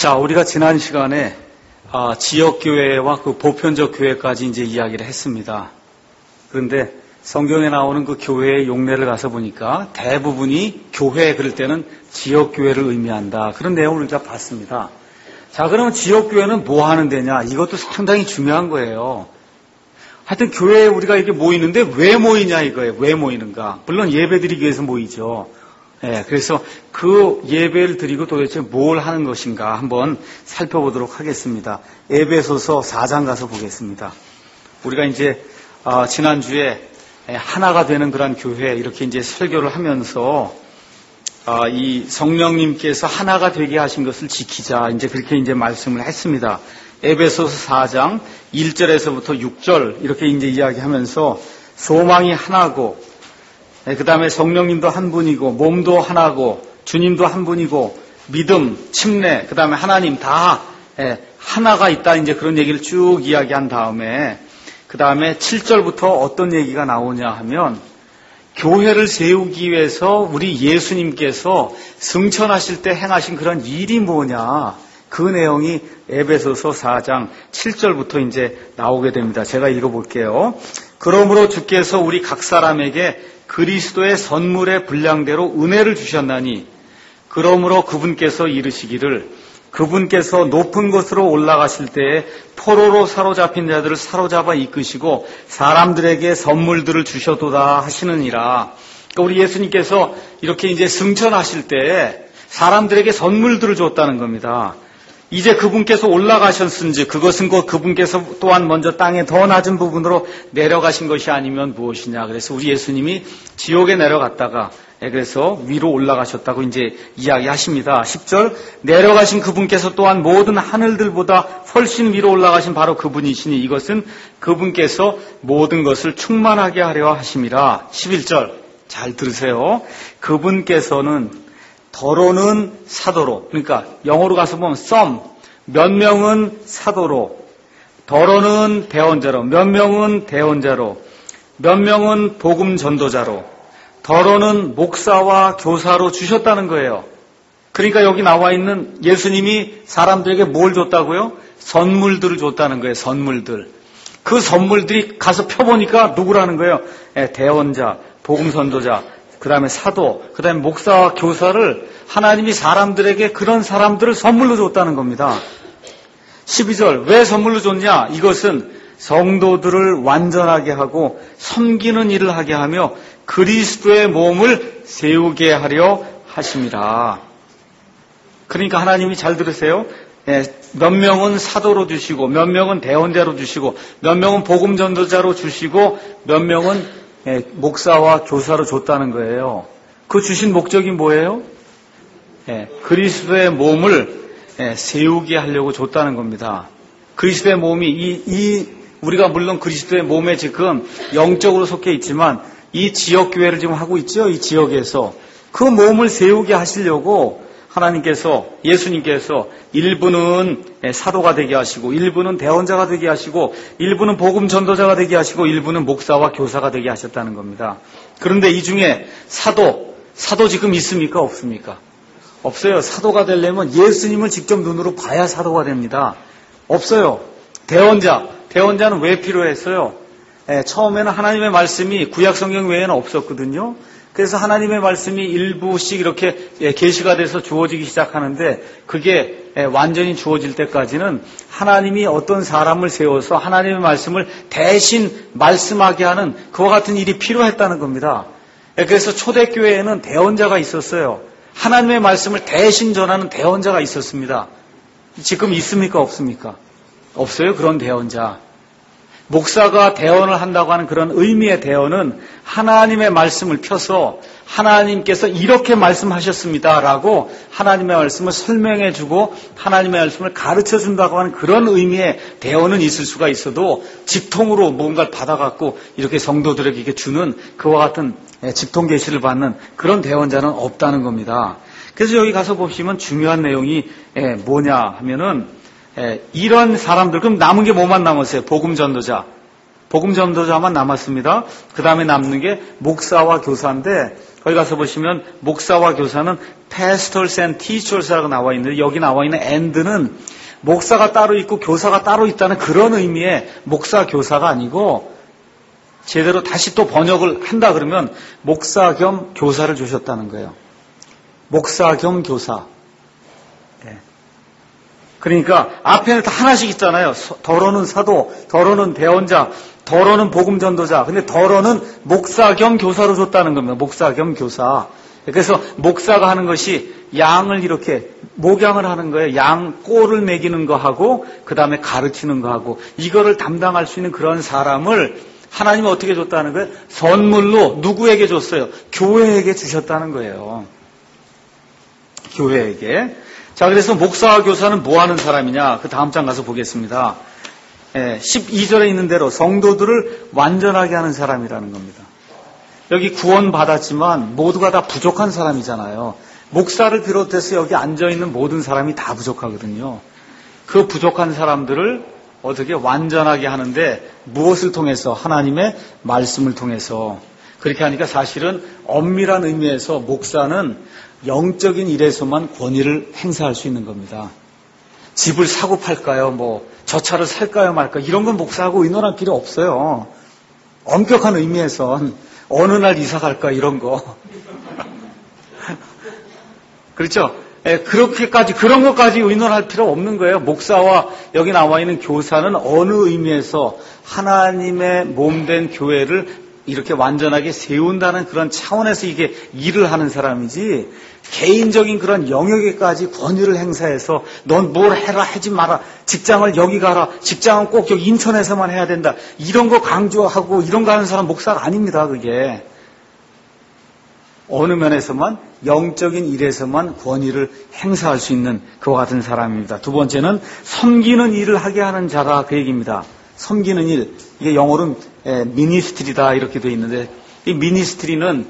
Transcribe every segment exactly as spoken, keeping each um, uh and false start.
자, 우리가 지난 시간에 아, 지역교회와 그 보편적 교회까지 이제 이야기를 했습니다. 그런데 성경에 나오는 그 교회의 용례를 가서 보니까 대부분이 교회 그럴 때는 지역교회를 의미한다. 그런 내용을 우리가 봤습니다. 자, 그러면 지역교회는 뭐 하는 데냐? 이것도 상당히 중요한 거예요. 하여튼 교회에 우리가 이렇게 모이는데 왜 모이냐 이거예요. 왜 모이는가? 물론 예배 드리기 위해서 모이죠. 예, 그래서 그 예배를 드리고 도대체 뭘 하는 것인가 한번 살펴보도록 하겠습니다. 에베소서 사 장 가서 보겠습니다. 우리가 이제 어, 지난주에 하나가 되는 그런 교회 이렇게 이제 설교를 하면서 어, 이 성령님께서 하나가 되게 하신 것을 지키자 이제 그렇게 이제 말씀을 했습니다. 에베소서 사 장 일 절에서부터 육 절 이렇게 이제 이야기하면서 소망이 하나고, 그 다음에 성령님도 한 분이고, 몸도 하나고, 주님도 한 분이고, 믿음, 침례, 그 다음에 하나님 다 하나가 있다. 이제 그런 얘기를 쭉 이야기한 다음에, 그 다음에 칠 절부터 어떤 얘기가 나오냐 하면, 교회를 세우기 위해서 우리 예수님께서 승천하실 때 행하신 그런 일이 뭐냐. 그 내용이 에베소서 사 장 칠 절부터 이제 나오게 됩니다. 제가 읽어볼게요. 그러므로 주께서 우리 각 사람에게 그리스도의 선물의 분량대로 은혜를 주셨나니, 그러므로 그분께서 이르시기를 그분께서 높은 곳으로 올라가실 때에 포로로 사로잡힌 자들을 사로잡아 이끄시고 사람들에게 선물들을 주셔도다 하시느니라. 그러니까 우리 예수님께서 이렇게 이제 승천하실 때에 사람들에게 선물들을 줬다는 겁니다. 이제 그분께서 올라가셨은지 그것은 곧 그분께서 또한 먼저 땅의 더 낮은 부분으로 내려가신 것이 아니면 무엇이냐. 그래서 우리 예수님이 지옥에 내려갔다가 그래서 위로 올라가셨다고 이제 이야기하십니다. 십 절 내려가신 그분께서 또한 모든 하늘들보다 훨씬 위로 올라가신 바로 그분이시니 이것은 그분께서 모든 것을 충만하게 하려 하심이라. 십일 절 잘 들으세요. 그분께서는 더러는 사도로, 그러니까 영어로 가서 보면 some, 몇 명은 사도로, 더러는 대언자로, 몇 명은 대언자로, 몇 명은 복음 전도자로, 더러는 목사와 교사로 주셨다는 거예요. 그러니까 여기 나와 있는 예수님이 사람들에게 뭘 줬다고요? 선물들을 줬다는 거예요. 선물들. 그 선물들이 가서 펴보니까 누구라는 거예요? 대언자, 복음 전도자, 그 다음에 사도, 그 다음에 목사와 교사를 하나님이 사람들에게 그런 사람들을 선물로 줬다는 겁니다. 십이 절 왜 선물로 줬냐? 이것은 성도들을 완전하게 하고 섬기는 일을 하게 하며 그리스도의 몸을 세우게 하려 하심이라. 그러니까 하나님이 잘 들으세요. 몇 명은 사도로 주시고, 몇 명은 대언자로 주시고, 몇 명은 복음 전도자로 주시고, 몇 명은 목사와 교사로 줬다는 거예요. 그 주신 목적이 뭐예요? 예, 그리스도의 몸을 예, 세우게 하려고 줬다는 겁니다. 그리스도의 몸이 이, 이 우리가 물론 그리스도의 몸에 지금 영적으로 속해 있지만 이 지역교회를 지금 하고 있죠. 이 지역에서 그 몸을 세우게 하시려고 하나님께서, 예수님께서 일부는 사도가 되게 하시고 일부는 대언자가 되게 하시고 일부는 복음 전도자가 되게 하시고 일부는 목사와 교사가 되게 하셨다는 겁니다. 그런데 이 중에 사도, 사도 지금 있습니까? 없습니까? 없어요. 사도가 되려면 예수님을 직접 눈으로 봐야 사도가 됩니다. 없어요. 대언자, 대언자는 왜 필요했어요? 예, 처음에는 하나님의 말씀이 구약 성경 외에는 없었거든요. 그래서 하나님의 말씀이 일부씩 이렇게 계시가 돼서 주어지기 시작하는데 그게 완전히 주어질 때까지는 하나님이 어떤 사람을 세워서 하나님의 말씀을 대신 말씀하게 하는 그와 같은 일이 필요했다는 겁니다. 그래서 초대교회에는 대언자가 있었어요. 하나님의 말씀을 대신 전하는 대언자가 있었습니다. 지금 있습니까? 없습니까? 없어요. 그런 대언자. 목사가 대언을 한다고 하는 그런 의미의 대언은 하나님의 말씀을 펴서 하나님께서 이렇게 말씀하셨습니다라고 하나님의 말씀을 설명해주고 하나님의 말씀을 가르쳐준다고 하는 그런 의미의 대언은 있을 수가 있어도 직통으로 뭔가를 받아갖고 이렇게 성도들에게 이렇게 주는 그와 같은 직통 계시를 받는 그런 대언자는 없다는 겁니다. 그래서 여기 가서 보시면 중요한 내용이 뭐냐 하면은 이런 사람들, 그럼 남은 게 뭐만 남았어요? 복음 전도자, 복음 전도자만 남았습니다. 그 다음에 남는 게 목사와 교사인데 거기 가서 보시면 목사와 교사는 pastors and teachers라고 나와 있는데 여기 나와 있는 and는 목사가 따로 있고 교사가 따로 있다는 그런 의미의 목사 교사가 아니고 제대로 다시 또 번역을 한다 그러면 목사 겸 교사를 주셨다는 거예요. 목사 겸 교사. 네. 그러니까 앞에는 다 하나씩 있잖아요. 더러는 사도, 더러는 대언자, 더러는 복음 전도자. 근데 더러는 목사 겸 교사로 줬다는 겁니다. 목사 겸 교사. 그래서 목사가 하는 것이 양을 이렇게 목양을 하는 거예요. 양 꼴을 먹이는 거 하고 그 다음에 가르치는 거 하고 이거를 담당할 수 있는 그런 사람을 하나님은 어떻게 줬다는 거예요? 선물로 누구에게 줬어요? 교회에게 주셨다는 거예요. 교회에게. 자, 그래서 목사와 교사는 뭐 하는 사람이냐? 그 다음 장 가서 보겠습니다. 예, 십이 절에 있는 대로 성도들을 완전하게 하는 사람이라는 겁니다. 여기 구원 받았지만 모두가 다 부족한 사람이잖아요. 목사를 비롯해서 여기 앉아있는 모든 사람이 다 부족하거든요. 그 부족한 사람들을 어떻게 완전하게 하는데 무엇을 통해서? 하나님의 말씀을 통해서. 그렇게 하니까 사실은 엄밀한 의미에서 목사는 영적인 일에서만 권위를 행사할 수 있는 겁니다. 집을 사고 팔까요? 뭐 저 차를 살까요 말까요? 이런 건 목사하고 의논할 필요 없어요. 엄격한 의미에선 어느 날 이사 갈까 이런 거. 그렇죠? 예, 그렇게까지 그런 것까지 의논할 필요 없는 거예요. 목사와 여기 나와 있는 교사는 어느 의미에서 하나님의 몸된 교회를 이렇게 완전하게 세운다는 그런 차원에서 이게 일을 하는 사람이지 개인적인 그런 영역에까지 권위를 행사해서 넌 뭘 해라 하지 마라. 직장을 여기 가라. 직장은 꼭 여기 인천에서만 해야 된다. 이런 거 강조하고 이런 거 하는 사람 목사가 아닙니다. 그게. 어느 면에서만 영적인 일에서만 권위를 행사할 수 있는 그와 같은 사람입니다. 두 번째는 섬기는 일을 하게 하는 자라 그 얘기입니다. 섬기는 일. 이게 영어로는 미니스트리다 이렇게 되어 있는데 이 미니스트리는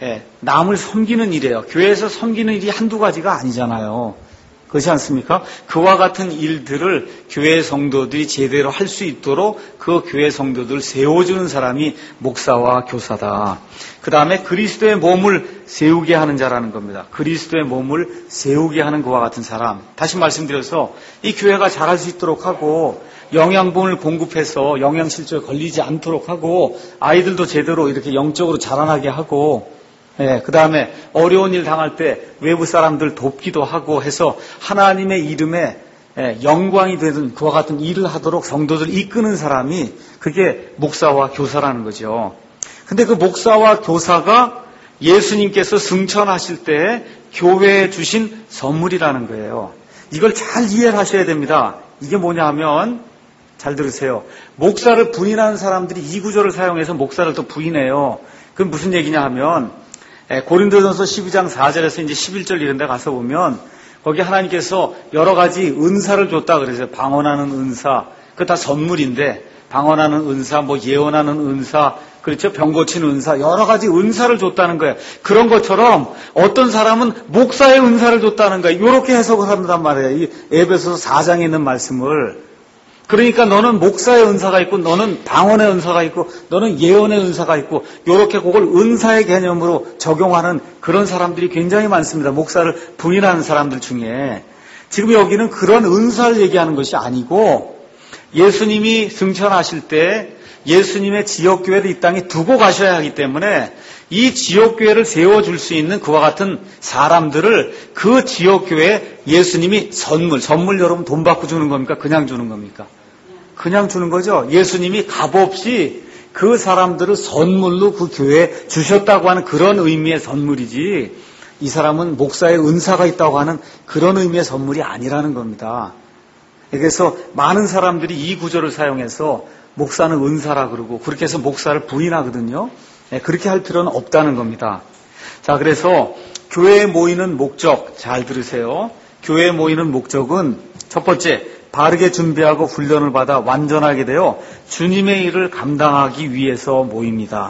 남을 섬기는 일이에요. 교회에서 섬기는 일이 한두 가지가 아니잖아요. 그렇지 않습니까? 그와 같은 일들을 교회 성도들이 제대로 할 수 있도록 그 교회 성도들을 세워주는 사람이 목사와 교사다. 그 다음에 그리스도의 몸을 세우게 하는 자라는 겁니다. 그리스도의 몸을 세우게 하는 그와 같은 사람. 다시 말씀드려서 이 교회가 잘할 수 있도록 하고 영양분을 공급해서 영양실조에 걸리지 않도록 하고 아이들도 제대로 이렇게 영적으로 자라나게 하고 예, 그 다음에 어려운 일 당할 때 외부 사람들 돕기도 하고 해서 하나님의 이름에 예, 영광이 되는 그와 같은 일을 하도록 성도들 이끄는 사람이 그게 목사와 교사라는 거죠. 근데 그 목사와 교사가 예수님께서 승천하실 때 교회에 주신 선물이라는 거예요. 이걸 잘 이해를 하셔야 됩니다. 이게 뭐냐 하면 잘 들으세요. 목사를 부인하는 사람들이 이 구절을 사용해서 목사를 또 부인해요. 그건 무슨 얘기냐 하면 고린도전서 십이 장 사 절에서 이제 십일 절 이런 데 가서 보면 거기 하나님께서 여러 가지 은사를 줬다 그러세요. 방언하는 은사. 그거 다 선물인데 방언하는 은사, 뭐 예언하는 은사, 그렇죠? 병 고치는 은사, 여러 가지 은사를 줬다는 거예요. 그런 것처럼 어떤 사람은 목사의 은사를 줬다는 거예요. 이렇게 해석을 한단 말이에요. 이 에베소서 사 장에 있는 말씀을. 그러니까 너는 목사의 은사가 있고 너는 방언의 은사가 있고 너는 예언의 은사가 있고 이렇게 그걸 은사의 개념으로 적용하는 그런 사람들이 굉장히 많습니다. 목사를 부인하는 사람들 중에. 지금 여기는 그런 은사를 얘기하는 것이 아니고 예수님이 승천하실 때 예수님의 지역교회를 이 땅에 두고 가셔야 하기 때문에 이 지역교회를 세워줄 수 있는 그와 같은 사람들을 그 지역교회에 예수님이 선물, 선물 여러분 돈 받고 주는 겁니까? 그냥 주는 겁니까? 그냥 주는 거죠. 예수님이 값없이 그 사람들을 선물로 그 교회에 주셨다고 하는 그런 의미의 선물이지 이 사람은 목사의 은사가 있다고 하는 그런 의미의 선물이 아니라는 겁니다. 그래서 많은 사람들이 이 구절을 사용해서 목사는 은사라 그러고 그렇게 해서 목사를 부인하거든요. 그렇게 할 필요는 없다는 겁니다. 자, 그래서 교회에 모이는 목적 잘 들으세요. 교회에 모이는 목적은 첫 번째 바르게 준비하고 훈련을 받아 완전하게 되어 주님의 일을 감당하기 위해서 모입니다.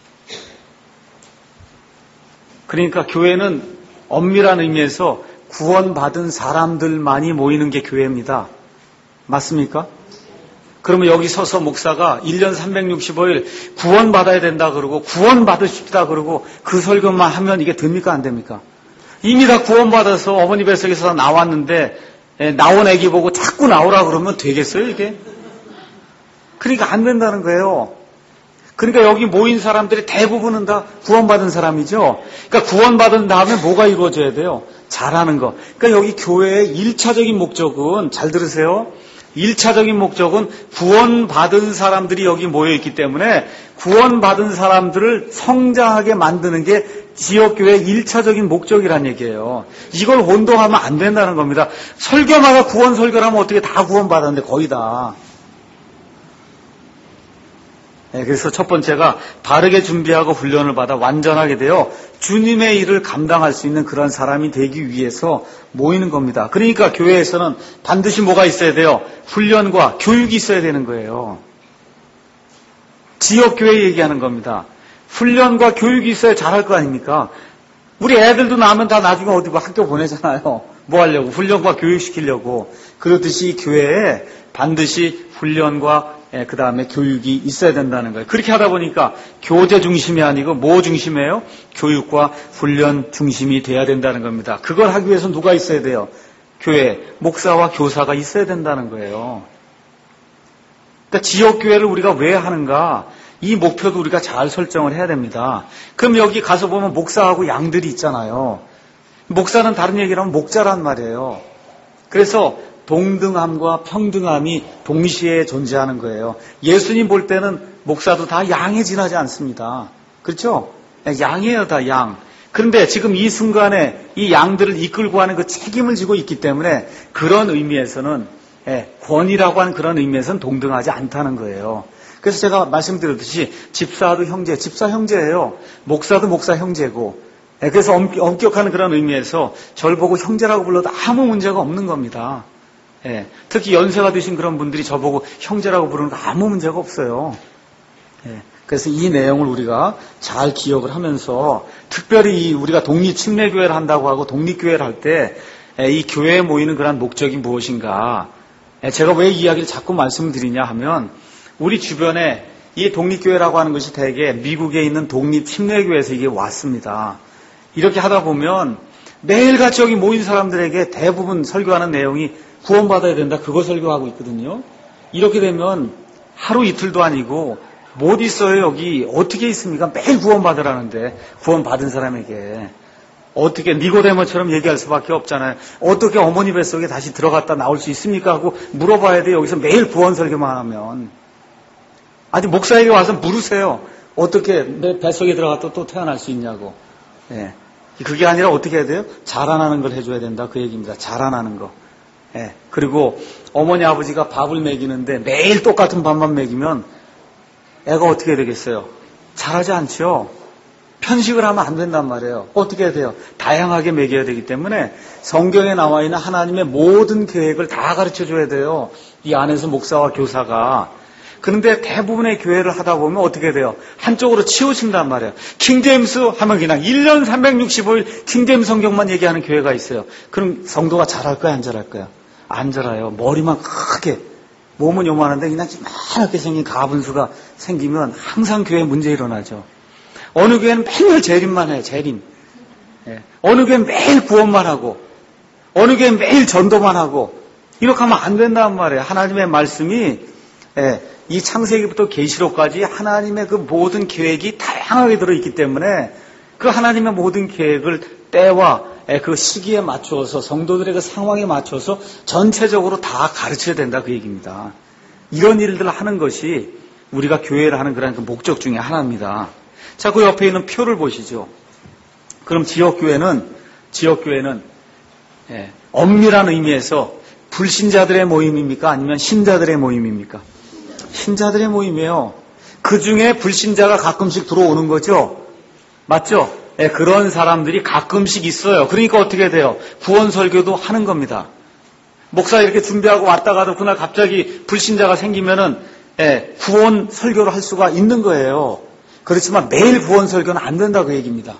그러니까 교회는 엄밀한 의미에서 구원받은 사람들만이 모이는 게 교회입니다. 맞습니까? 그러면 여기 서서 목사가 일 년 삼백육십오 일 구원받아야 된다 그러고 구원받으십시다 그러고 그 설교만 하면 이게 됩니까 안 됩니까? 이미 다 구원받아서 어머니 뱃속에서 나왔는데 나온 애기 보고 자꾸 나오라 그러면 되겠어요 이게? 그러니까 안 된다는 거예요. 그러니까 여기 모인 사람들이 대부분은 다 구원받은 사람이죠. 그러니까 구원받은 다음에 뭐가 이루어져야 돼요? 잘하는 거. 그러니까 여기 교회의 일차적인 목적은, 잘 들으세요. 일차적인 목적은 구원받은 사람들이 여기 모여있기 때문에 구원받은 사람들을 성장하게 만드는 게 지역교회의 일차적인 목적이란 얘기예요. 이걸 혼동하면 안 된다는 겁니다. 설교마다 구원 설교를 하면 어떻게 다 구원받았는데 거의 다. 네, 그래서 첫 번째가 바르게 준비하고 훈련을 받아 완전하게 되어 주님의 일을 감당할 수 있는 그런 사람이 되기 위해서 모이는 겁니다. 그러니까 교회에서는 반드시 뭐가 있어야 돼요? 훈련과 교육이 있어야 되는 거예요. 지역교회 얘기하는 겁니다. 훈련과 교육이 있어야 잘할 거 아닙니까? 우리 애들도 나면 다 나중에 어디 학교 보내잖아요. 뭐 하려고? 훈련과 교육시키려고. 그렇듯이 교회에 반드시 훈련과 예, 그 다음에 교육이 있어야 된다는 거예요. 그렇게 하다 보니까 교제 중심이 아니고 뭐 중심이에요? 교육과 훈련 중심이 돼야 된다는 겁니다. 그걸 하기 위해서 누가 있어야 돼요? 교회, 목사와 교사가 있어야 된다는 거예요. 그러니까 지역교회를 우리가 왜 하는가? 이 목표도 우리가 잘 설정을 해야 됩니다. 그럼 여기 가서 보면 목사하고 양들이 있잖아요. 목사는 다른 얘기를 하면 목자란 말이에요. 그래서 동등함과 평등함이 동시에 존재하는 거예요. 예수님 볼 때는 목사도 다 양에 지나지 않습니다. 그렇죠? 양이에요, 다 양. 그런데 지금 이 순간에 이 양들을 이끌고 하는 그 책임을 지고 있기 때문에 그런 의미에서는 권위라고 하는 그런 의미에서는 동등하지 않다는 거예요. 그래서 제가 말씀드렸듯이 집사도 형제, 집사 형제예요. 목사도 목사 형제고. 그래서 엄격한 그런 의미에서 저를 보고 형제라고 불러도 아무 문제가 없는 겁니다. 예, 특히 연세가 드신 그런 분들이 저보고 형제라고 부르는 거 아무 문제가 없어요. 예, 그래서 이 내용을 우리가 잘 기억을 하면서 특별히 이 우리가 독립침례교회를 한다고 하고 독립교회를 할 때 이 교회에 모이는 그런 목적이 무엇인가? 예, 제가 왜 이 이야기를 자꾸 말씀드리냐 하면 우리 주변에 이 독립교회라고 하는 것이 대개 미국에 있는 독립침례교회에서 이게 왔습니다. 이렇게 하다 보면 매일같이 여기 모인 사람들에게 대부분 설교하는 내용이 구원받아야 된다. 그거 설교하고 있거든요. 이렇게 되면 하루 이틀도 아니고 못 있어요. 여기 어떻게 있습니까? 매일 구원받으라는데 구원받은 사람에게 어떻게 니고데모처럼 얘기할 수밖에 없잖아요. 어떻게 어머니 뱃속에 다시 들어갔다 나올 수 있습니까? 하고 물어봐야 돼요. 여기서 매일 구원 설교만 하면. 아니 목사에게 와서 물으세요. 어떻게 내 뱃속에 들어갔다 또 태어날 수 있냐고. 예. 그게 아니라 어떻게 해야 돼요? 자라나는 걸 해줘야 된다. 그 얘기입니다. 자라나는 거. 예, 그리고 어머니 아버지가 밥을 먹이는데 매일 똑같은 밥만 먹이면 애가 어떻게 되겠어요? 잘하지 않죠? 편식을 하면 안 된단 말이에요. 어떻게 해야 돼요? 다양하게 먹여야 되기 때문에 성경에 나와 있는 하나님의 모든 계획을 다 가르쳐줘야 돼요. 이 안에서 목사와 교사가. 그런데 대부분의 교회를 하다 보면 어떻게 돼요? 한쪽으로 치우친단 말이에요. 킹제임스 하면 그냥 일 년 삼백육십오 일 킹제임스 성경만 얘기하는 교회가 있어요. 그럼 성도가 잘할까요? 안 잘할까요? 안 자라요. 머리만 크게, 몸은 요만한데 그냥 이만하게 생긴 가분수가 생기면 항상 교회에 문제 일어나죠. 어느 교회는 맨날 재림만 해요. 재림. 예. 어느 교회는 매일 구원만 하고 어느 교회는 매일 전도만 하고 이렇게 하면 안 된단 말이에요. 하나님의 말씀이 예, 이 창세기부터 계시록까지 하나님의 그 모든 계획이 다양하게 들어있기 때문에 그 하나님의 모든 계획을 때와 그 시기에 맞춰서 성도들의 그 상황에 맞춰서 전체적으로 다 가르쳐야 된다 그 얘기입니다. 이런 일들을 하는 것이 우리가 교회를 하는 그런 그 목적 중에 하나입니다. 자, 그 옆에 있는 표를 보시죠. 그럼 지역교회는 지역교회는 예, 엄밀한 의미에서 불신자들의 모임입니까? 아니면 신자들의 모임입니까? 신자들의 모임이에요. 그 중에 불신자가 가끔씩 들어오는 거죠. 맞죠? 네, 그런 사람들이 가끔씩 있어요. 그러니까 어떻게 돼요? 구원 설교도 하는 겁니다. 목사 이렇게 준비하고 왔다 가도 그날 갑자기 불신자가 생기면은 네, 구원 설교를 할 수가 있는 거예요. 그렇지만 매일 구원 설교는 안 된다 그 얘기입니다.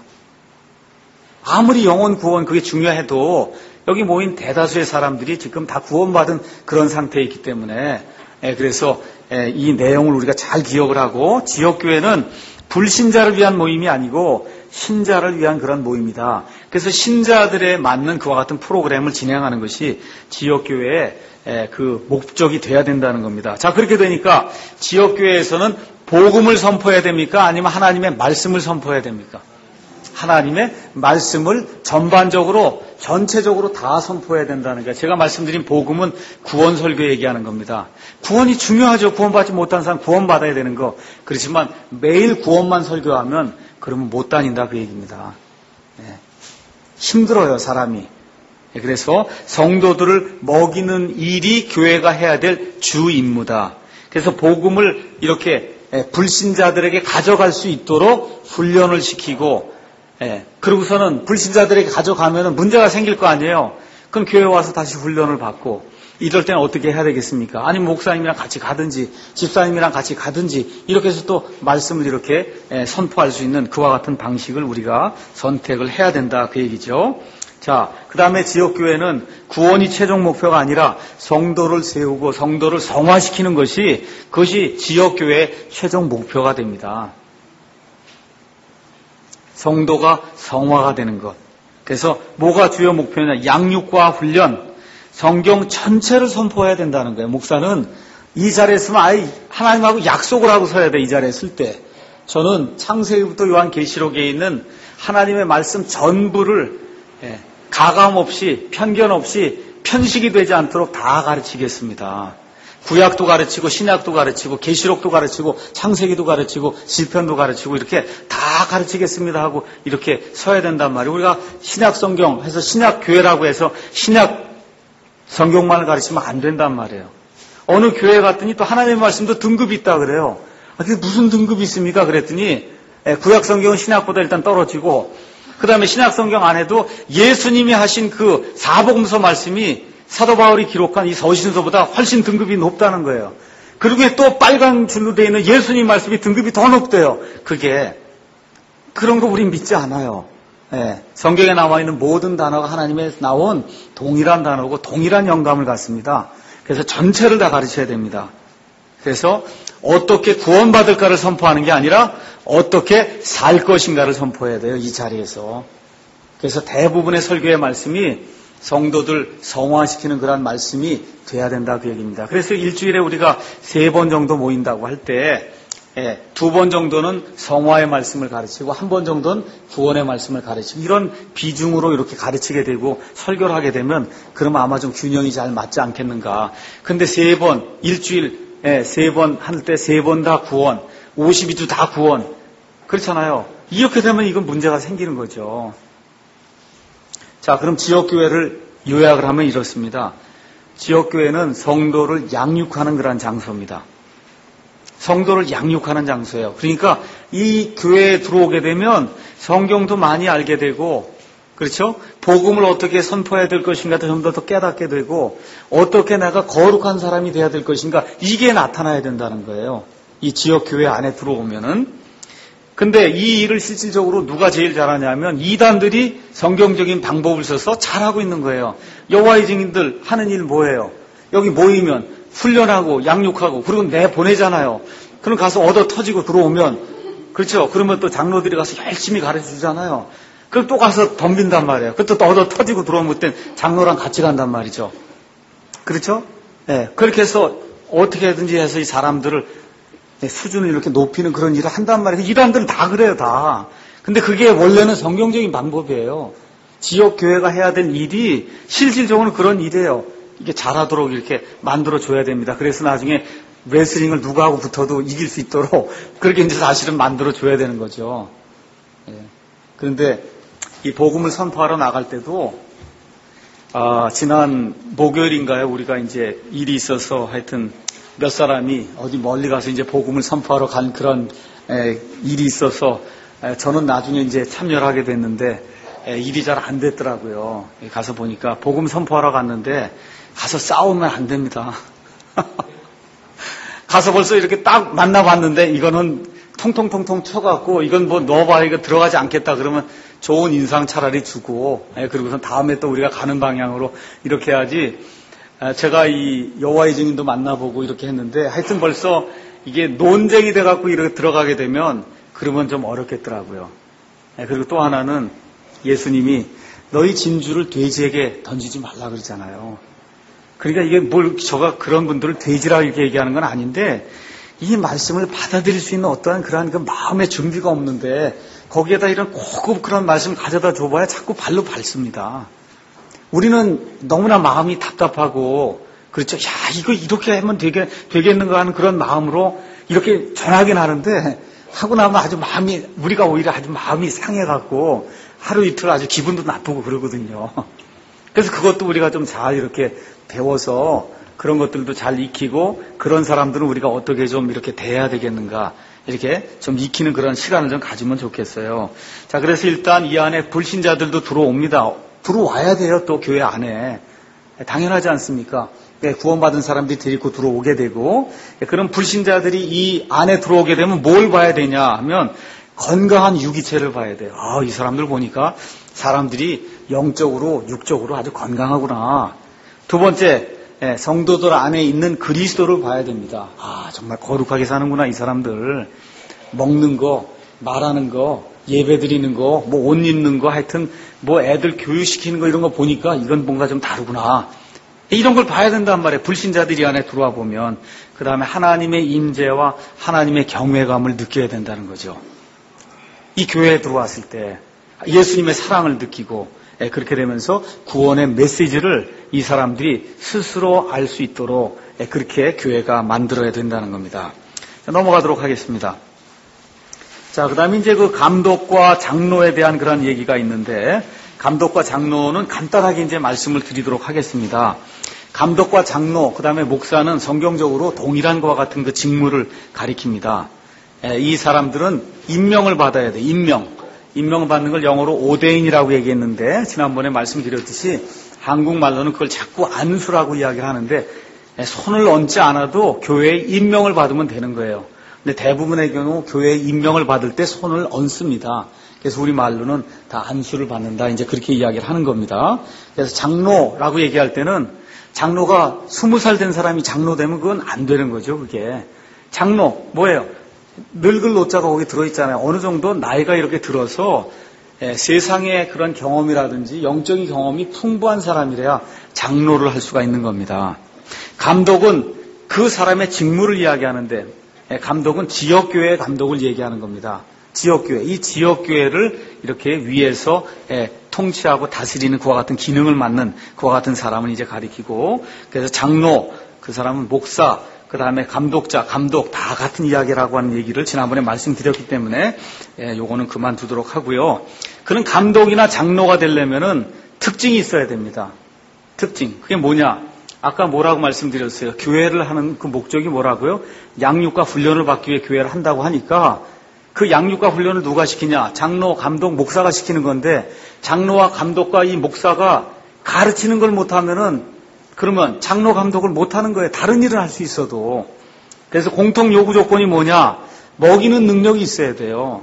아무리 영혼 구원 그게 중요해도 여기 모인 대다수의 사람들이 지금 다 구원받은 그런 상태에 있기 때문에 예, 그래서 이 내용을 우리가 잘 기억을 하고, 지역교회는 불신자를 위한 모임이 아니고 신자를 위한 그런 모임이다. 그래서 신자들에 맞는 그와 같은 프로그램을 진행하는 것이 지역교회의 그 목적이 돼야 된다는 겁니다. 자, 그렇게 되니까 지역교회에서는 복음을 선포해야 됩니까? 아니면 하나님의 말씀을 선포해야 됩니까? 하나님의 말씀을 전반적으로, 전체적으로 다 선포해야 된다는 거예요. 제가 말씀드린 복음은 구원 설교 얘기하는 겁니다. 구원이 중요하죠. 구원받지 못한 사람 구원받아야 되는 거. 그렇지만 매일 구원만 설교하면 그러면 못 다닌다 그 얘기입니다. 네. 힘들어요, 사람이. 그래서 성도들을 먹이는 일이 교회가 해야 될 주 임무다. 그래서 복음을 이렇게 불신자들에게 가져갈 수 있도록 훈련을 시키고, 예, 그러고서는 불신자들에게 가져가면 문제가 생길 거 아니에요. 그럼 교회 와서 다시 훈련을 받고, 이럴 때는 어떻게 해야 되겠습니까? 아니면 목사님이랑 같이 가든지 집사님이랑 같이 가든지 이렇게 해서 또 말씀을 이렇게 선포할 수 있는 그와 같은 방식을 우리가 선택을 해야 된다 그 얘기죠. 자, 그 다음에 지역교회는 구원이 최종 목표가 아니라 성도를 세우고 성도를 성화시키는 것이, 그것이 지역교회의 최종 목표가 됩니다. 성도가 성화가 되는 것. 그래서 뭐가 주요 목표냐? 양육과 훈련, 성경 전체를 선포해야 된다는 거예요. 목사는 이 자리에 서면 아예 하나님하고 약속을 하고 서야 돼. 이 자리에 설 때. 저는 창세기부터 요한계시록에 있는 하나님의 말씀 전부를 가감 없이, 편견 없이 편식이 되지 않도록 다 가르치겠습니다. 구약도 가르치고 신약도 가르치고 계시록도 가르치고 창세기도 가르치고 시편도 가르치고 이렇게 다 가르치겠습니다 하고 이렇게 서야 된단 말이에요. 우리가 신약 성경 해서 신약 교회라고 해서 신약 성경만을 가르치면 안 된단 말이에요. 어느 교회 갔더니 또 하나님의 말씀도 등급이 있다 그래요. 아, 그게 무슨 등급이 있습니까? 그랬더니 구약 성경은 신약보다 일단 떨어지고, 그 다음에 신약 성경 안에도 예수님이 하신 그 사복음서 말씀이 사도 바울이 기록한 이 서신서보다 훨씬 등급이 높다는 거예요. 그리고 또 빨간 줄로 되어 있는 예수님 말씀이 등급이 더 높대요. 그게 그런 거 우린 믿지 않아요. 예, 성경에 나와 있는 모든 단어가 하나님의 나온 동일한 단어고 동일한 영감을 갖습니다. 그래서 전체를 다 가르쳐야 됩니다. 그래서 어떻게 구원받을까를 선포하는 게 아니라 어떻게 살 것인가를 선포해야 돼요, 이 자리에서. 그래서 대부분의 설교의 말씀이 성도들 성화시키는 그런 말씀이 돼야 된다 그 얘기입니다. 그래서 일주일에 우리가 세 번 정도 모인다고 할 때 두 번 정도는 성화의 말씀을 가르치고 한 번 정도는 구원의 말씀을 가르치고, 이런 비중으로 이렇게 가르치게 되고 설교를 하게 되면 그러면 아마 좀 균형이 잘 맞지 않겠는가. 근데 세 번, 일주일 세 번 할 때 세 번 다 구원, 오십이 주 다 구원, 그렇잖아요. 이렇게 되면 이건 문제가 생기는 거죠. 자, 그럼 지역교회를 요약을 하면 이렇습니다. 지역교회는 성도를 양육하는 그런 장소입니다. 성도를 양육하는 장소예요. 그러니까 이 교회에 들어오게 되면 성경도 많이 알게 되고, 그렇죠? 복음을 어떻게 선포해야 될 것인가 좀 더 깨닫게 되고, 어떻게 내가 거룩한 사람이 돼야 될 것인가, 이게 나타나야 된다는 거예요. 이 지역교회 안에 들어오면은. 근데 이 일을 실질적으로 누가 제일 잘하냐면 이단들이 성경적인 방법을 써서 잘하고 있는 거예요. 여호와의 증인들 하는 일 뭐예요? 여기 모이면 훈련하고 양육하고 그리고 내보내잖아요. 그럼 가서 얻어 터지고 들어오면, 그렇죠? 그러면 또 장로들이 가서 열심히 가르쳐주잖아요. 그럼 또 가서 덤빈단 말이에요. 그또 또 얻어 터지고 들어오면 그때 장로랑 같이 간단 말이죠. 그렇죠? 네, 그렇게 해서 어떻게든지 해서 이 사람들을 수준을 이렇게 높이는 그런 일을 한단 말이에요. 이단들은 다 그래요, 다. 근데 그게 원래는 성경적인 방법이에요. 지역교회가 해야 될 일이 실질적으로는 그런 일이에요. 이게 잘하도록 이렇게 만들어줘야 됩니다. 그래서 나중에 레슬링을 누구하고 붙어도 이길 수 있도록 그렇게 이제 사실은 만들어줘야 되는 거죠. 예. 그런데 이 복음을 선포하러 나갈 때도, 아, 지난 목요일인가요? 우리가 이제 일이 있어서 하여튼 몇 사람이 어디 멀리 가서 이제 복음을 선포하러 간 그런 에, 일이 있어서 에, 저는 나중에 이제 참여를 하게 됐는데 에, 일이 잘 안 됐더라고요. 가서 보니까 복음 선포하러 갔는데 가서 싸우면 안 됩니다. 가서 벌써 이렇게 딱 만나봤는데 이거는 통통통통 쳐갖고 이건 뭐 넣어봐 이거 들어가지 않겠다 그러면 좋은 인상 차라리 주고, 에, 그리고선 다음에 또 우리가 가는 방향으로 이렇게 해야지. 제가 이 여호와의 증인도 만나보고 이렇게 했는데 하여튼 벌써 이게 논쟁이 돼갖고 이렇게 들어가게 되면 그러면 좀 어렵겠더라고요. 그리고 또 하나는 예수님이 너희 진주를 돼지에게 던지지 말라 그러잖아요. 그러니까 이게 뭘 저가 그런 분들을 돼지라 이렇게 얘기하는 건 아닌데 이 말씀을 받아들일 수 있는 어떠한 그러한 그 마음의 준비가 없는데 거기에다 이런 고급 그런 말씀 가져다 줘봐야 자꾸 발로 밟습니다. 우리는 너무나 마음이 답답하고 그렇죠. 야 이거 이렇게 하면 되게, 되겠는가 하는 그런 마음으로 이렇게 전하긴 하는데 하고 나면 아주 마음이 우리가 오히려 아주 마음이 상해갖고 하루 이틀 아주 기분도 나쁘고 그러거든요. 그래서 그것도 우리가 좀 잘 이렇게 배워서 그런 것들도 잘 익히고 그런 사람들은 우리가 어떻게 좀 이렇게 대해야 되겠는가 이렇게 좀 익히는 그런 시간을 좀 가지면 좋겠어요. 자, 그래서 일단 이 안에 불신자들도 들어옵니다. 들어와야 돼요. 또 교회 안에. 당연하지 않습니까? 구원받은 사람들이 데리고 들어오게 되고 그런 불신자들이 이 안에 들어오게 되면 뭘 봐야 되냐 하면 건강한 유기체를 봐야 돼요. 아, 이 사람들 보니까 사람들이 영적으로 육적으로 아주 건강하구나. 두 번째, 성도들 안에 있는 그리스도를 봐야 됩니다. 아, 정말 거룩하게 사는구나 이 사람들. 먹는 거, 말하는 거, 예배 드리는 거, 뭐 옷 입는 거, 하여튼 뭐 애들 교육시키는 거 이런 거 보니까 이건 뭔가 좀 다르구나. 이런 걸 봐야 된단 말이에요. 불신자들이 안에 들어와 보면. 그 다음에 하나님의 임재와 하나님의 경외감을 느껴야 된다는 거죠. 이 교회에 들어왔을 때 예수님의 사랑을 느끼고 그렇게 되면서 구원의 메시지를 이 사람들이 스스로 알 수 있도록 그렇게 교회가 만들어야 된다는 겁니다. 넘어가도록 하겠습니다. 자, 그 다음에 이제 그 감독과 장로에 대한 그런 얘기가 있는데 감독과 장로는 간단하게 이제 말씀을 드리도록 하겠습니다. 감독과 장로, 그 다음에 목사는 성경적으로 동일한 것과 같은 그 직무를 가리킵니다. 이 사람들은 임명을 받아야 돼. 임명. 임명을 받는 걸 영어로 오데인이라고 얘기했는데 지난번에 말씀드렸듯이 한국말로는 그걸 자꾸 안수라고 이야기를 하는데 손을 얹지 않아도 교회에 임명을 받으면 되는 거예요. 근데 대부분의 경우 교회에 임명을 받을 때 손을 얹습니다. 그래서 우리말로는 다 안수를 받는다. 이제 그렇게 이야기를 하는 겁니다. 그래서 장로라고 얘기할 때는 장로가 스무 살 된 사람이 장로 되면 그건 안 되는 거죠. 그게. 장로 뭐예요? 늙을 노자가 거기 들어있잖아요. 어느 정도 나이가 이렇게 들어서 예, 세상의 그런 경험이라든지 영적인 경험이 풍부한 사람이래야 장로를 할 수가 있는 겁니다. 감독은 그 사람의 직무를 이야기하는데 예, 감독은 지역교회의 감독을 얘기하는 겁니다. 지역교회. 이 지역교회를 이렇게 위에서 예, 통치하고 다스리는 그와 같은 기능을 맡는 그와 같은 사람을 이제 가리키고 그래서 장로, 그 사람은 목사, 그 다음에 감독자, 감독 다 같은 이야기라고 하는 얘기를 지난번에 말씀드렸기 때문에 예, 요거는 그만두도록 하고요. 그런 감독이나 장로가 되려면은 특징이 있어야 됩니다. 특징. 그게 뭐냐? 아까 뭐라고 말씀드렸어요? 교회를 하는 그 목적이 뭐라고요? 양육과 훈련을 받기 위해 교회를 한다고 하니까 그 양육과 훈련을 누가 시키냐? 장로, 감독, 목사가 시키는 건데 장로와 감독과 이 목사가 가르치는 걸 못하면은 그러면 장로 감독을 못하는 거예요. 다른 일을 할 수 있어도. 그래서 공통 요구 조건이 뭐냐? 먹이는 능력이 있어야 돼요.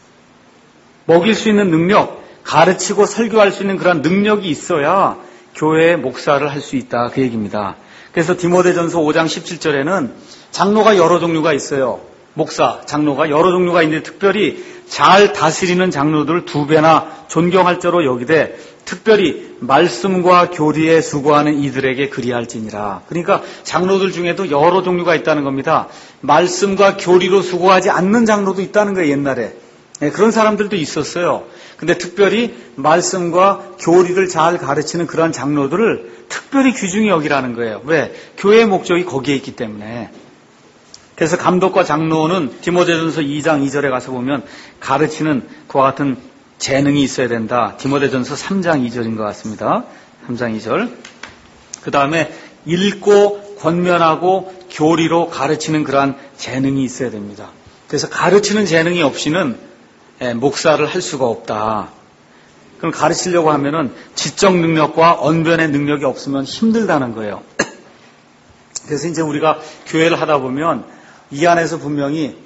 먹일 수 있는 능력, 가르치고 설교할 수 있는 그런 능력이 있어야 교회의 목사를 할 수 있다. 그 얘기입니다. 그래서 디모데전서 오 장 십칠 절에는 장로가 여러 종류가 있어요. 목사, 장로가 여러 종류가 있는데 특별히 잘 다스리는 장로들을 두 배나 존경할 자로 여기되 특별히 말씀과 교리에 수고하는 이들에게 그리할지니라. 그러니까 장로들 중에도 여러 종류가 있다는 겁니다. 말씀과 교리로 수고하지 않는 장로도 있다는 거예요. 옛날에. 네, 그런 사람들도 있었어요. 근데 특별히 말씀과 교리를 잘 가르치는 그런 장로들을 특별히 귀중히 여기라는 거예요. 왜? 교회의 목적이 거기에 있기 때문에. 그래서 감독과 장로는 디모데전서 이 장 이 절에 가서 보면 가르치는 그와 같은 재능이 있어야 된다. 디모데전서 삼 장 이 절인 것 같습니다. 삼 장 이 절. 그 다음에 읽고 권면하고 교리로 가르치는 그러한 재능이 있어야 됩니다. 그래서 가르치는 재능이 없이는 목사를 할 수가 없다. 그럼 가르치려고 하면은 지적 능력과 언변의 능력이 없으면 힘들다는 거예요. 그래서 이제 우리가 교회를 하다 보면 이 안에서 분명히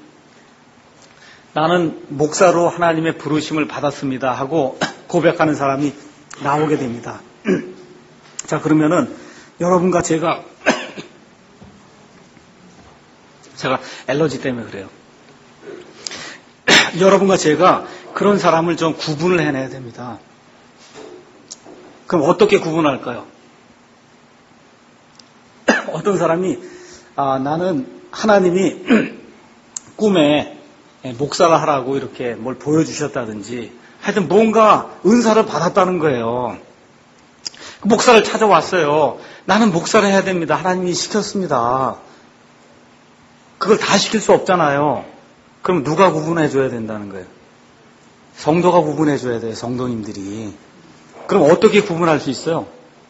나는 목사로 하나님의 부르심을 받았습니다 하고 고백하는 사람이 나오게 됩니다. 자, 그러면은 여러분과 제가 제가 엘러지 때문에 그래요. 여러분과 제가 그런 사람을 좀 구분을 해내야 됩니다. 그럼 어떻게 구분할까요? 어떤 사람이 아, 나는 하나님이 꿈에 목사를 하라고 이렇게 뭘 보여주셨다든지 하여튼 뭔가 은사를 받았다는 거예요. 목사를 찾아왔어요. 나는 목사를 해야 됩니다. 하나님이 시켰습니다. 그걸 다 시킬 수 없잖아요. 그럼 누가 구분해 줘야 된다는 거예요? 성도가 구분해 줘야 돼요. 성도님들이. 그럼 어떻게 구분할 수 있어요?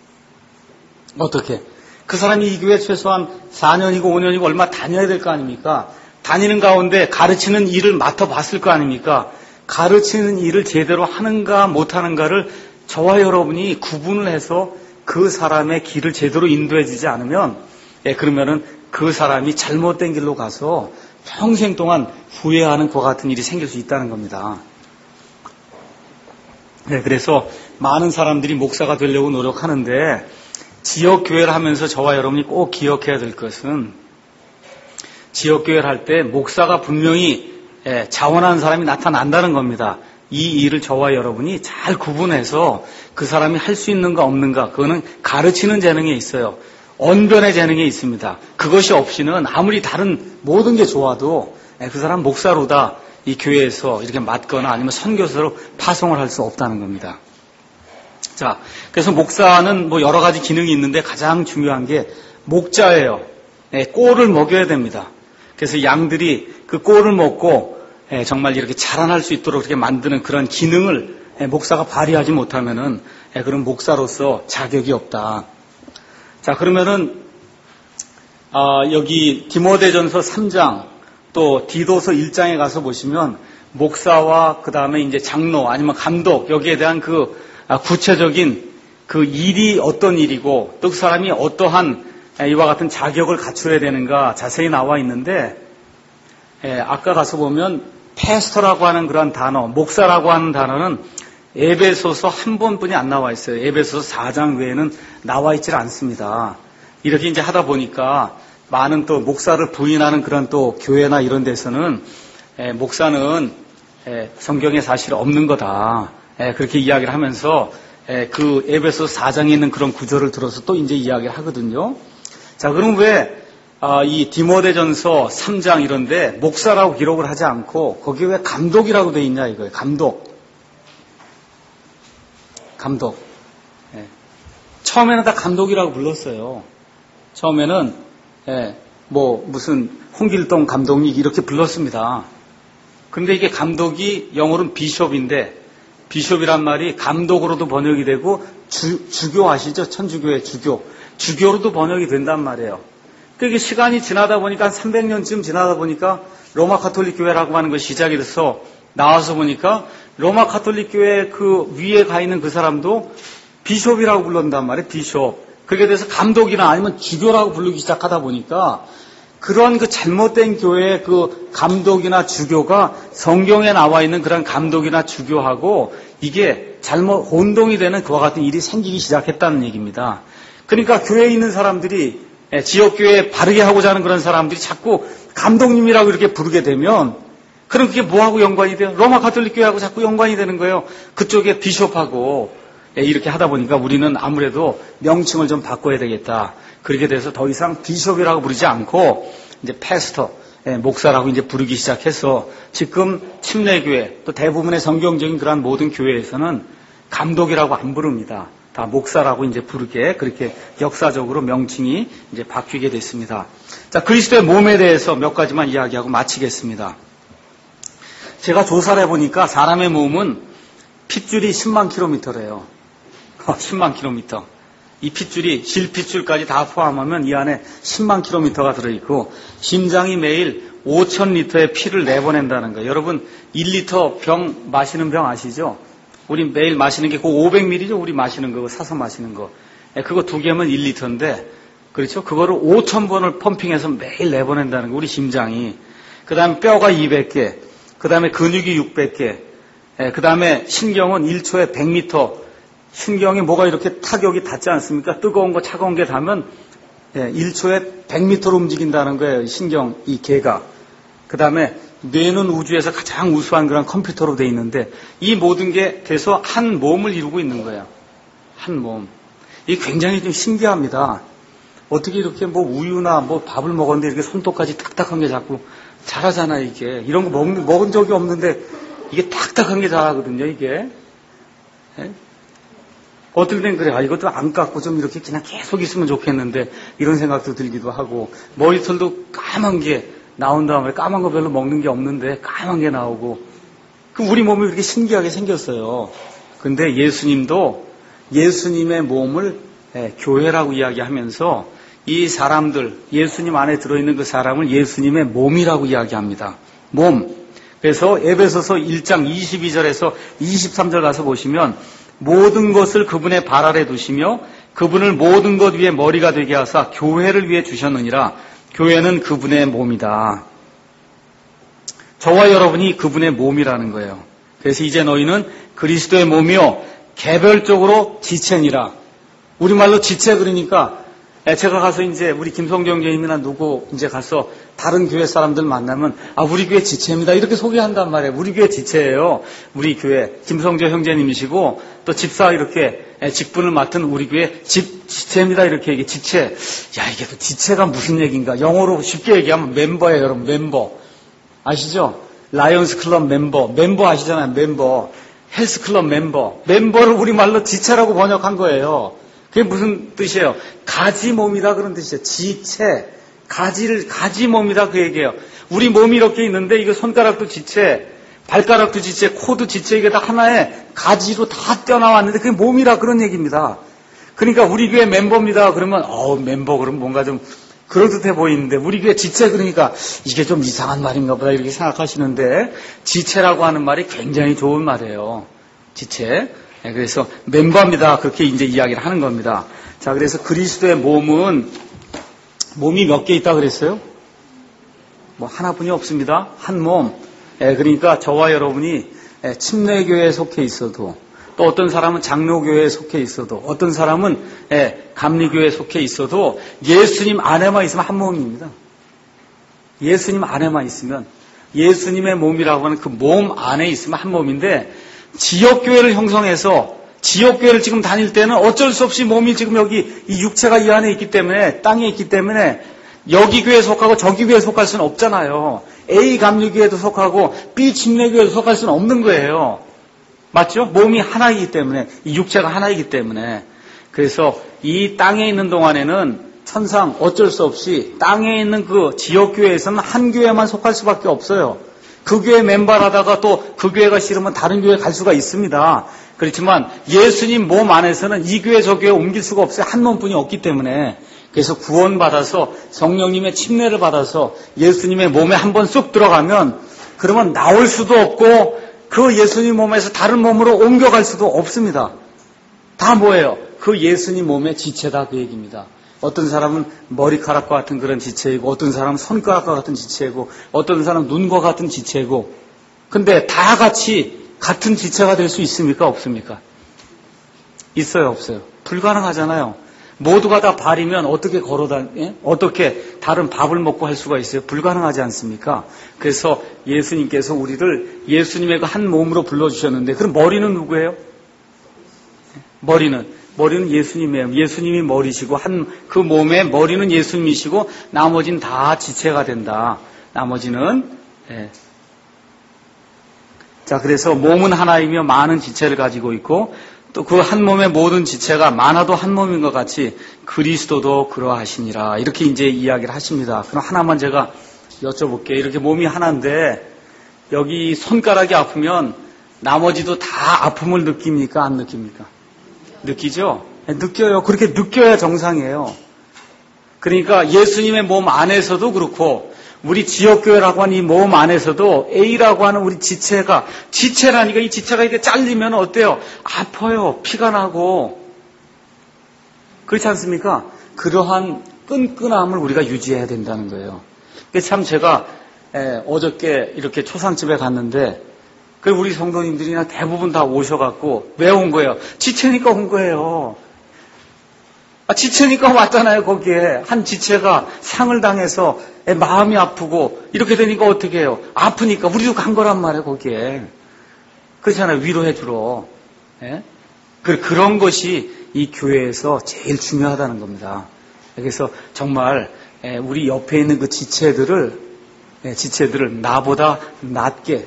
어떻게? 그 사람이 이 교회 최소한 사 년이고 오 년이고 얼마 다녀야 될 거 아닙니까? 다니는 가운데 가르치는 일을 맡아봤을 거 아닙니까? 가르치는 일을 제대로 하는가 못하는가를 저와 여러분이 구분을 해서 그 사람의 길을 제대로 인도해 주지 않으면, 예, 그러면은 그 사람이 잘못된 길로 가서 평생 동안 후회하는 그와 같은 일이 생길 수 있다는 겁니다. 네, 그래서 많은 사람들이 목사가 되려고 노력하는데 지역교회를 하면서 저와 여러분이 꼭 기억해야 될 것은 지역교회를 할 때 목사가 분명히 자원하는 사람이 나타난다는 겁니다. 이 일을 저와 여러분이 잘 구분해서 그 사람이 할 수 있는가 없는가, 그거는 가르치는 재능에 있어요. 언변의 재능에 있습니다. 그것이 없이는 아무리 다른 모든 게 좋아도 그 사람 목사로다 이 교회에서 이렇게 맡거나 아니면 선교사로 파송을 할 수 없다는 겁니다. 자, 그래서 목사는 뭐 여러 가지 기능이 있는데 가장 중요한 게 목자예요. 네, 꼴을 먹여야 됩니다. 그래서 양들이 그 꼴을 먹고 예, 정말 이렇게 자라날 수 있도록 이렇게 만드는 그런 기능을 예, 목사가 발휘하지 못하면은 예, 그런 목사로서 자격이 없다. 자, 그러면은 아, 여기 디모데전서 삼 장 또 디도서 일 장에 가서 보시면 목사와 그 다음에 이제 장로 아니면 감독 여기에 대한 그 아, 구체적인 그 일이 어떤 일이고 또 그 사람이 어떠한 이와 같은 자격을 갖춰야 되는가 자세히 나와 있는데 예, 아까 가서 보면 패스터라고 하는 그런 단어, 목사라고 하는 단어는 에베소서 한 번뿐이 안 나와 있어요. 에베소서 사 장 외에는 나와 있질 않습니다. 이렇게 이제 하다 보니까 많은 또 목사를 부인하는 그런 또 교회나 이런 데서는 예, 목사는 예, 성경에 사실 없는 거다. 예, 그렇게 이야기를 하면서 예, 그 에베소서 사 장에 있는 그런 구절을 들어서 또 이제 이야기를 하거든요. 자, 그럼 왜 아, 이 디모데전서 삼 장 이런데 목사라고 기록을 하지 않고 거기에 왜 감독이라고 돼 있냐 이거예요. 감독. 감독. 예. 처음에는 다 감독이라고 불렀어요. 처음에는 예, 뭐 무슨 홍길동 감독님 이렇게 불렀습니다. 근데 이게 감독이 영어로는 비숍인데 비숍이란 말이 감독으로도 번역이 되고 주, 주교 아시죠? 천주교의 주교. 주교로도 번역이 된단 말이에요. 그게 시간이 지나다 보니까 한 삼백 년쯤 지나다 보니까 로마 가톨릭 교회라고 하는 것이 시작이 돼서 나와서 보니까 로마 가톨릭 교회 그 위에 가 있는 그 사람도 비숍이라고 불른단 말이에요. 비숍. 그렇게 돼서 감독이나 아니면 주교라고 부르기 시작하다 보니까 그런 그 잘못된 교회의 그 감독이나 주교가 성경에 나와 있는 그런 감독이나 주교하고 이게 잘못 혼동이 되는 그와 같은 일이 생기기 시작했다는 얘기입니다. 그러니까 교회에 있는 사람들이 지역교회 바르게 하고자 하는 그런 사람들이 자꾸 감독님이라고 이렇게 부르게 되면 그럼 그게 뭐하고 연관이 돼요? 로마 가톨릭 교회하고 자꾸 연관이 되는 거예요. 그쪽에 비숍하고 이렇게 하다 보니까 우리는 아무래도 명칭을 좀 바꿔야 되겠다. 그렇게 돼서 더 이상 비숍이라고 부르지 않고 이제 패스터, 목사라고 이제 부르기 시작해서 지금 침례교회 또 대부분의 성경적인 그러한 모든 교회에서는 감독이라고 안 부릅니다. 다 목사라고 이제 부르게 그렇게 역사적으로 명칭이 이제 바뀌게 됐습니다. 자, 그리스도의 몸에 대해서 몇 가지만 이야기하고 마치겠습니다. 제가 조사를 해보니까 사람의 몸은 핏줄이 십만 킬로미터래요. 십만 킬로미터. 이 핏줄이 실핏줄까지 다 포함하면 이 안에 십만 킬로미터가 들어있고 심장이 매일 오천 리터의 피를 내보낸다는 거예요. 여러분 일 리터 병 마시는 병 아시죠? 우리 매일 마시는 게 그 오백 밀리리터죠. 우리 마시는 거 사서 마시는 거. 그거 두 개면 일 리터인데 그렇죠? 그거를 오천 번을 펌핑해서 매일 내보낸다는 거. 우리 심장이. 그 다음에 뼈가 이백 개. 그 다음에 근육이 육백 개. 그 다음에 신경은 일 초에 백 미터 신경에 뭐가 이렇게 타격이 닿지 않습니까? 뜨거운 거 차가운 게 닿으면 일 초에 백 미터로 움직인다는 거예요. 신경, 이 개가. 그 다음에 뇌는 우주에서 가장 우수한 그런 컴퓨터로 돼 있는데 이 모든 게 돼서 한 몸을 이루고 있는 거예요. 한 몸. 이게 굉장히 좀 신기합니다. 어떻게 이렇게 뭐 우유나 뭐 밥을 먹었는데 이렇게 손톱까지 딱딱한 게 자꾸 자라잖아, 이게. 이런 거 먹, 먹은 적이 없는데 이게 딱딱한 게 자라거든요, 이게. 예? 어떨 땐 그래, 아, 이것도 안 깎고 좀 이렇게 그냥 계속 있으면 좋겠는데 이런 생각도 들기도 하고 머리털도 까만 게 나온 다음에 까만 거 별로 먹는 게 없는데 까만 게 나오고 그럼 우리 몸이 이렇게 신기하게 생겼어요. 근데 예수님도 예수님의 몸을 예, 교회라고 이야기하면서 이 사람들, 예수님 안에 들어있는 그 사람을 예수님의 몸이라고 이야기합니다. 몸. 그래서 에베소서 일 장 이십이 절에서 이십삼 절 가서 보시면 모든 것을 그분의 발 아래 두시며 그분을 모든 것 위에 머리가 되게 하사 교회를 위해 주셨느니라. 교회는 그분의 몸이다. 저와 여러분이 그분의 몸이라는 거예요. 그래서 이제 너희는 그리스도의 몸이요 개별적으로 지체니라. 우리말로 지체 그러니까 제가 가서 이제 우리 김성경 교님이나 누구 이제 가서 다른 교회 사람들 만나면 아 우리 교회 지체입니다 이렇게 소개한단 말이에요. 우리 교회 지체예요. 우리 교회 김성조 형제님이시고 또 집사 이렇게 직분을 맡은 우리 교회 집 지체입니다 이렇게 얘기 지체. 야 이게 또 지체가 무슨 얘기인가? 영어로 쉽게 얘기하면 멤버예요, 여러분. 멤버 아시죠? 라이언스 클럽 멤버 멤버 아시잖아요. 멤버 헬스 클럽 멤버 멤버를 우리말로 지체라고 번역한 거예요. 그게 무슨 뜻이에요? 가지 몸이다 그런 뜻이에요. 지체, 가지를 가지 몸이다 그 얘기예요. 우리 몸이 이렇게 있는데 이거 손가락도 지체, 발가락도 지체, 코도 지체 이게 다 하나의 가지로 다 떼어나왔는데 그게 몸이라 그런 얘기입니다. 그러니까 우리 교회 멤버입니다. 그러면 어 멤버 그러면 뭔가 좀 그럴듯해 보이는데 우리 교회 지체 그러니까 이게 좀 이상한 말인가 보다 이렇게 생각하시는데 지체라고 하는 말이 굉장히 좋은 말이에요. 지체. 네, 그래서 멤버입니다. 그렇게 이제 이야기를 하는 겁니다. 자, 그래서 그리스도의 몸은 몸이 몇 개 있다 그랬어요? 뭐 하나뿐이 없습니다. 한 몸. 예, 그러니까 저와 여러분이 예, 침례교회에 속해 있어도 또 어떤 사람은 장로교회에 속해 있어도 어떤 사람은 예, 감리교회에 속해 있어도 예수님 안에만 있으면 한 몸입니다. 예수님 안에만 있으면 예수님의 몸이라고 하는 그 몸 안에 있으면 한 몸인데 지역교회를 형성해서 지역교회를 지금 다닐 때는 어쩔 수 없이 몸이 지금 여기 이 육체가 이 안에 있기 때문에 땅에 있기 때문에 여기 교회에 속하고 저기 교회에 속할 수는 없잖아요. A 감리교회도 속하고 B 침례교회도 속할 수는 없는 거예요. 맞죠? 몸이 하나이기 때문에 이 육체가 하나이기 때문에 그래서 이 땅에 있는 동안에는 천상 어쩔 수 없이 땅에 있는 그 지역교회에서는 한 교회만 속할 수밖에 없어요. 그 교회 멤버라다가 또 그 교회가 싫으면 다른 교회 갈 수가 있습니다. 그렇지만 예수님 몸 안에서는 이 교회 저 교회 옮길 수가 없어요. 한 몸뿐이 없기 때문에. 그래서 구원받아서 성령님의 침례를 받아서 예수님의 몸에 한번 쑥 들어가면 그러면 나올 수도 없고 그 예수님 몸에서 다른 몸으로 옮겨갈 수도 없습니다. 다 뭐예요? 그 예수님 몸의 지체다 그 얘기입니다. 어떤 사람은 머리카락과 같은 그런 지체이고 어떤 사람은 손가락과 같은 지체이고 어떤 사람은 눈과 같은 지체이고 근데 다 같이 같은 지체가 될 수 있습니까? 없습니까? 있어요? 없어요? 불가능하잖아요. 모두가 다 발이면 어떻게 걸어다, 예? 어떻게 다른 밥을 먹고 할 수가 있어요? 불가능하지 않습니까? 그래서 예수님께서 우리를 예수님의 그 한 몸으로 불러주셨는데 그럼 머리는 누구예요? 머리는 머리는 예수님이에요. 예수님이 머리시고 한 그 몸의 머리는 예수님이시고 나머지는 다 지체가 된다. 나머지는 예. 자 그래서 몸은 하나이며 많은 지체를 가지고 있고 또 그 한 몸의 모든 지체가 많아도 한 몸인 것 같이 그리스도도 그러하시니라 이렇게 이제 이야기를 하십니다. 그럼 하나만 제가 여쭤볼게요. 이렇게 몸이 하나인데 여기 손가락이 아프면 나머지도 다 아픔을 느낍니까? 안 느낍니까? 느끼죠? 네, 느껴요. 그렇게 느껴야 정상이에요. 그러니까 예수님의 몸 안에서도 그렇고 우리 지역교회라고 하는 이 몸 안에서도 A라고 하는 우리 지체가 지체라니까 이 지체가 이렇게 잘리면 어때요? 아파요. 피가 나고 그렇지 않습니까? 그러한 끈끈함을 우리가 유지해야 된다는 거예요. 참 제가 에, 어저께 이렇게 초상집에 갔는데 그 우리 성도님들이나 대부분 다 오셔갖고 왜 온 거예요? 지체니까 온 거예요. 아, 지체니까 왔잖아요. 거기에 한 지체가 상을 당해서 마음이 아프고 이렇게 되니까 어떻게 해요? 아프니까 우리도 간 거란 말이에요. 거기에 그렇잖아요. 위로해 주러. 예? 그런 것이 이 교회에서 제일 중요하다는 겁니다. 그래서 정말 우리 옆에 있는 그 지체들을 지체들을 나보다 낮게,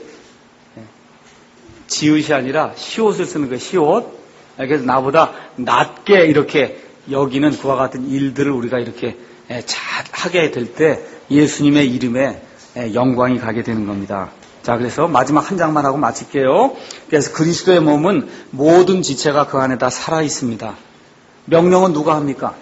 지읒이 아니라 시옷을 쓰는 거예요. 시옷. 그래서 나보다 낮게 이렇게 여기는 그와 같은 일들을 우리가 이렇게 잘 하게 될 때 예수님의 이름에 영광이 가게 되는 겁니다. 자, 그래서 마지막 한 장만 하고 마칠게요. 그래서 그리스도의 몸은 모든 지체가 그 안에 다 살아 있습니다. 명령은 누가 합니까?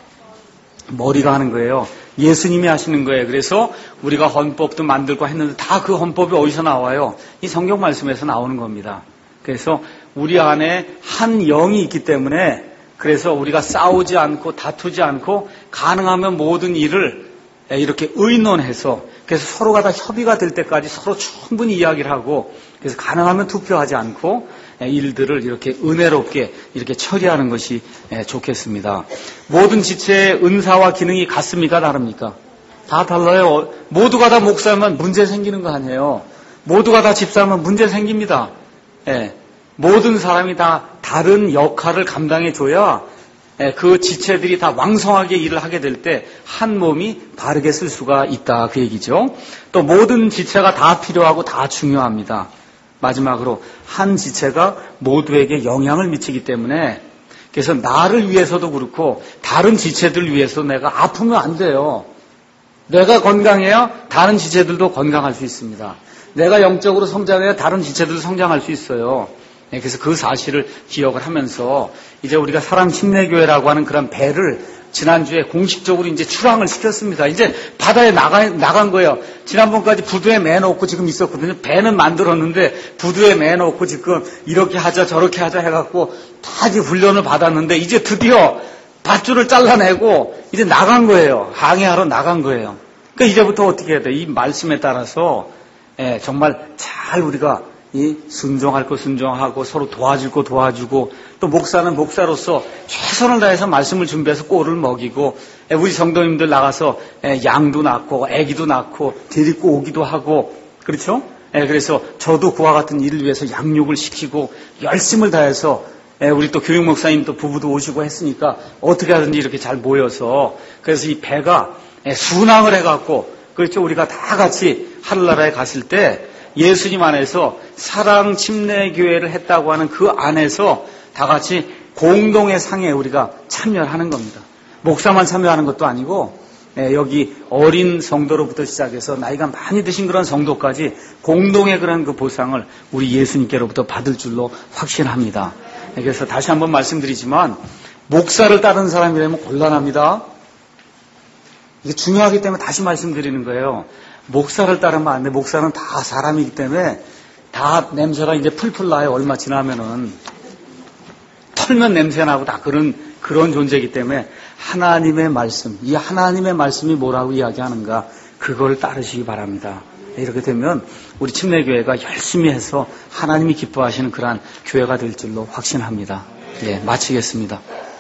머리가 하는 거예요. 예수님이 하시는 거예요. 그래서 우리가 헌법도 만들고 했는데 다 그 헌법이 어디서 나와요? 이 성경 말씀에서 나오는 겁니다. 그래서 우리 안에 한 영이 있기 때문에 그래서 우리가 싸우지 않고 다투지 않고 가능하면 모든 일을 이렇게 의논해서 그래서 서로가 다 협의가 될 때까지 서로 충분히 이야기를 하고 그래서 가능하면 투표하지 않고 일들을 이렇게 은혜롭게 이렇게 처리하는 것이 좋겠습니다. 모든 지체의 은사와 기능이 같습니까? 다릅니까? 다 달라요. 모두가 다 목사면 문제 생기는 거 아니에요. 모두가 다 집사면 문제 생깁니다. 예. 모든 사람이 다 다른 역할을 감당해 줘야 그 지체들이 다 왕성하게 일을 하게 될 때 한 몸이 바르게 쓸 수가 있다 그 얘기죠. 또 모든 지체가 다 필요하고 다 중요합니다. 마지막으로 한 지체가 모두에게 영향을 미치기 때문에 그래서 나를 위해서도 그렇고 다른 지체들 위해서 내가 아프면 안 돼요. 내가 건강해야 다른 지체들도 건강할 수 있습니다. 내가 영적으로 성장해야 다른 지체들도 성장할 수 있어요. 그래서 그 사실을 기억을 하면서 이제 우리가 사랑 침례교회라고 하는 그런 배를 지난주에 공식적으로 이제 출항을 시켰습니다. 이제 바다에 나가, 나간 거예요. 지난번까지 부두에 매놓고 지금 있었거든요. 배는 만들었는데 부두에 매놓고 지금 이렇게 하자 저렇게 하자 해갖고 다 이제 훈련을 받았는데 이제 드디어 밧줄을 잘라내고 이제 나간 거예요. 항해하러 나간 거예요. 그러니까 이제부터 어떻게 해야 돼? 이 말씀에 따라서 예, 정말 잘 우리가 이 순종할 거 순종하고 서로 도와줄 거 도와주고 또 목사는 목사로서 최선을 다해서 말씀을 준비해서 꼴을 먹이고 우리 성도님들 나가서 양도 낳고 아기도 낳고 데리고 오기도 하고 그렇죠? 그래서 저도 그와 같은 일을 위해서 양육을 시키고 열심을 다해서 우리 또 교육 목사님 또 부부도 오시고 했으니까 어떻게 하든지 이렇게 잘 모여서 그래서 이 배가 순항을 해갖고 그렇죠? 우리가 다 같이 하늘나라에 갔을 때 예수님 안에서 사랑 침례교회를 했다고 하는 그 안에서 다 같이 공동의 상에 우리가 참여하는 겁니다. 목사만 참여하는 것도 아니고 여기 어린 성도로부터 시작해서 나이가 많이 드신 그런 성도까지 공동의 그런 그 보상을 우리 예수님께로부터 받을 줄로 확신합니다. 그래서 다시 한번 말씀드리지만 목사를 따르는 사람이라면 곤란합니다. 이게 중요하기 때문에 다시 말씀드리는 거예요. 목사를 따르면 안 돼. 목사는 다 사람이기 때문에 다 냄새가 이제 풀풀 나요. 얼마 지나면은. 털면 냄새 나고 다 그런, 그런 존재이기 때문에 하나님의 말씀, 이 하나님의 말씀이 뭐라고 이야기하는가, 그걸 따르시기 바랍니다. 이렇게 되면 우리 침례교회가 열심히 해서 하나님이 기뻐하시는 그러한 교회가 될 줄로 확신합니다. 예, 마치겠습니다.